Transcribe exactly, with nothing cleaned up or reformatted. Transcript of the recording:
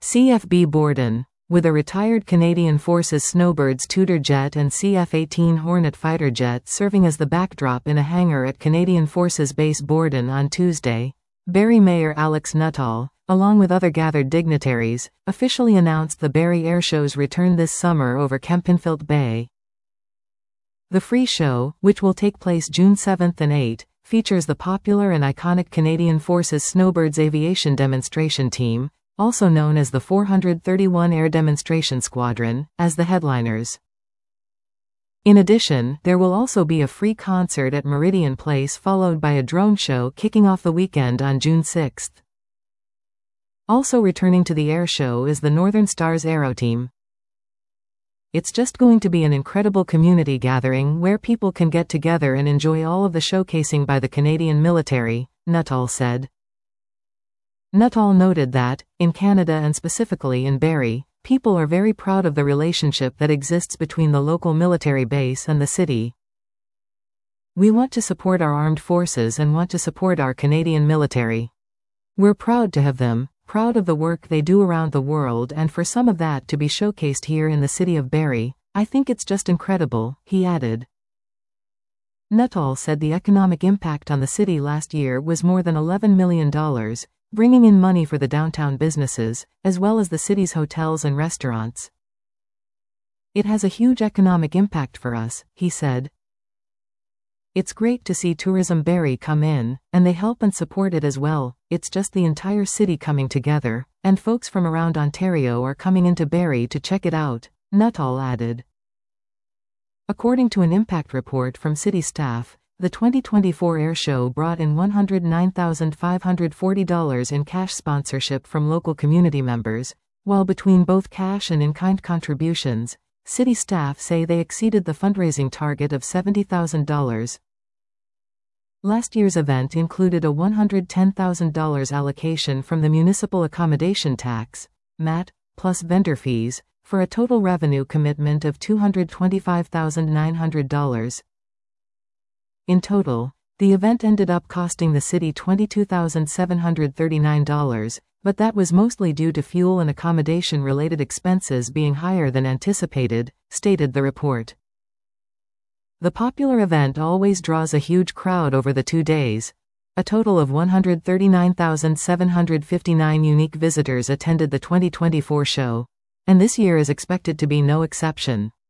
C F B Borden, with a retired Canadian Forces Snowbirds Tudor jet and C F eighteen Hornet fighter jet serving as the backdrop in a hangar at Canadian Forces Base Borden on Tuesday, Barrie Mayor Alex Nuttall, along with other gathered dignitaries, officially announced the Barrie Airshow's return this summer over Kempenfelt Bay. The free show, which will take place June seventh and eighth, features the popular and iconic Canadian Forces Snowbirds Aviation Demonstration Team, also known as the four hundred thirty-one Air Demonstration Squadron, as the headliners. In addition, there will also be a free concert at Meridian Place followed by a drone show kicking off the weekend on June sixth. Also returning to the air show is the Northern Stars Aero Team. It's just going to be an incredible community gathering where people can get together and enjoy all of the showcasing by the Canadian military, Nuttall said. Nuttall noted that, in Canada and specifically in Barrie, people are very proud of the relationship that exists between the local military base and the city. We want to support our armed forces and want to support our Canadian military. We're proud to have them, proud of the work they do around the world, and for some of that to be showcased here in the city of Barrie, I think it's just incredible, he added. Nuttall said the economic impact on the city last year was more than eleven million dollars, bringing in money for the downtown businesses, as well as the city's hotels and restaurants. It has a huge economic impact for us, he said. It's great to see Tourism Barrie come in, and they help and support it as well. It's just the entire city coming together, and folks from around Ontario are coming into Barrie to check it out, Nuttall added. According to an impact report from city staff, the twenty twenty-four air show brought in one hundred nine thousand five hundred forty dollars in cash sponsorship from local community members, while between both cash and in-kind contributions, city staff say they exceeded the fundraising target of seventy thousand dollars. Last year's event included a one hundred ten thousand dollars allocation from the Municipal Accommodation Tax, M A T, plus vendor fees, for a total revenue commitment of two hundred twenty-five thousand nine hundred dollars. In total, the event ended up costing the city twenty-two thousand seven hundred thirty-nine dollars, but that was mostly due to fuel and accommodation-related expenses being higher than anticipated, stated the report. The popular event always draws a huge crowd over the two days. A total of one hundred thirty-nine thousand seven hundred fifty-nine unique visitors attended the twenty twenty-four show, and this year is expected to be no exception.